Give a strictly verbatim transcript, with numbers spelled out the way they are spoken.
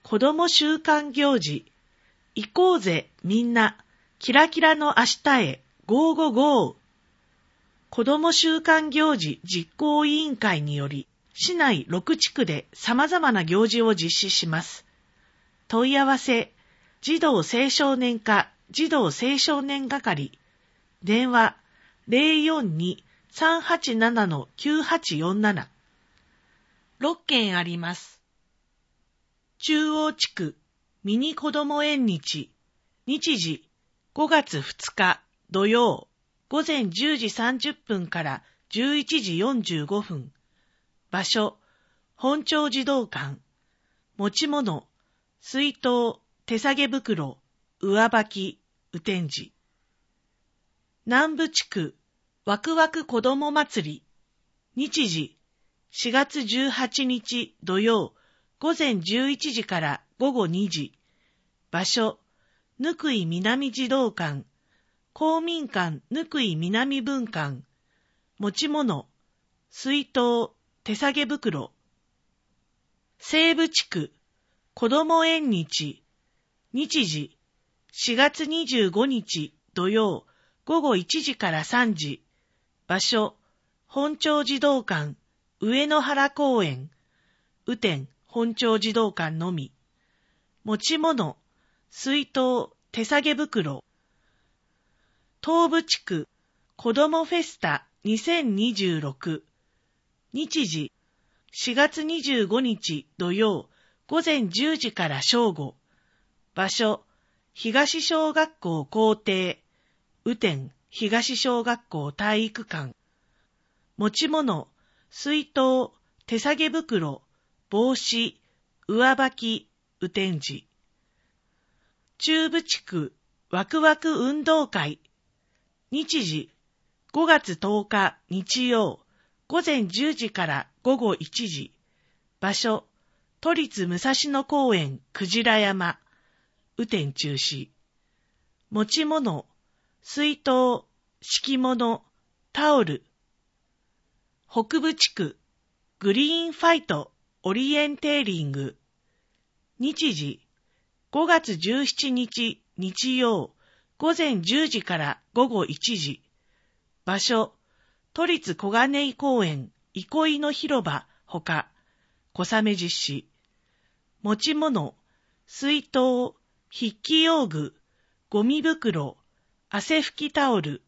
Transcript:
子ども週間行事、行こうぜみんな、キラキラの明日へ、ゴーゴーゴー。子ども週間行事実行委員会により、市内ろく地区で様々な行事を実施します。問い合わせ、児童青少年課児童青少年係、電話 ゼロよんに さんはちなな きゅうはちよんなな。ろっけんあります。中央地区ミニ子ども縁日、日時ごがつふつか土曜、午前じゅうじさんじゅっぷんからじゅういちじよんじゅうごふん。場所、本町児童館。持ち物、水筒、手提げ袋、上履き、雨天時。南部地区ワクワク子ども祭り、日時しがつじゅうはちにち土曜、午前じゅういちじからごごにじ。場所、ぬくい南児童館、公民館ぬくい南分館。持ち物、水筒、手提げ袋。西部地区子ども縁日、日時しがつにじゅうごにち土曜、ごごいちじからさんじ。場所、本町児童館、上野原公園。雨天、本町児童館のみ。持ち物、水筒、手提げ袋。東部地区子どもフェスタにせんにじゅうろく。日時しがつにじゅうごにち土曜、午前じゅうじから正午。場所、東小学校校庭。雨天、東小学校体育館。持ち物、水筒、手提げ袋、帽子、上履き、雨天時。中部地区ワクワク運動会。日時ごがつとおか日曜、午前じゅうじからごごいちじ。場所、都立武蔵野公園くじら山。雨天中止。持ち物、水筒、敷物、タオル。北部地区グリーンファイトオリエンテーリング。日時ごがつじゅうしちにち日曜、午前じゅうじからごごいちじ。場所、都立小金井公園憩いの広場ほか、小雨実施。持ち物、水筒、筆記用具、ゴミ袋、汗拭きタオル。